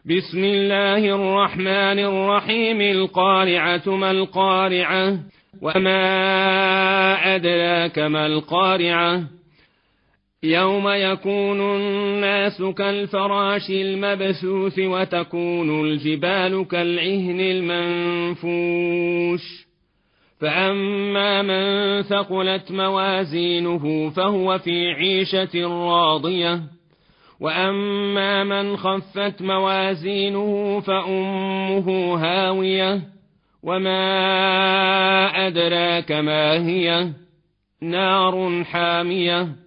بسم الله الرحمن الرحيم. القارعة ما القارعة وما أدراك ما القارعة يوم يكون الناس كالفراش المبثوث وتكون الجبال كالعهن المنفوش فأما من ثقلت موازينه فهو في عيشة راضية وأما من خفت موازينه فأمه هاوية وما أدراك ما هي نار حامية